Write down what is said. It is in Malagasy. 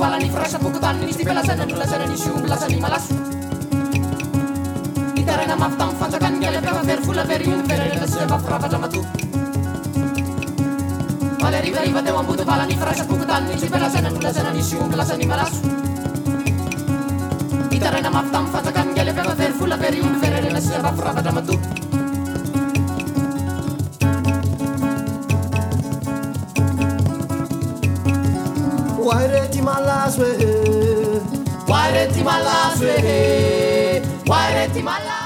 valany firasapoko tany nisy belasana nolasana nisy omby lasany malaso itaraina mafy tamin'ny fanjakany ngialapefa very vola very omby vererena sy mafirafatra matoa valy arivariva teo amboto valany firasapoko tany nisy belasana nolasana nisy omby lasany malaso itaraina mafy tamin'ny fanjakany ngialapefa very vola very omby vererena sy mafirafatra matoa Waireti malaswe, waireti malaswe, waireti malaswe.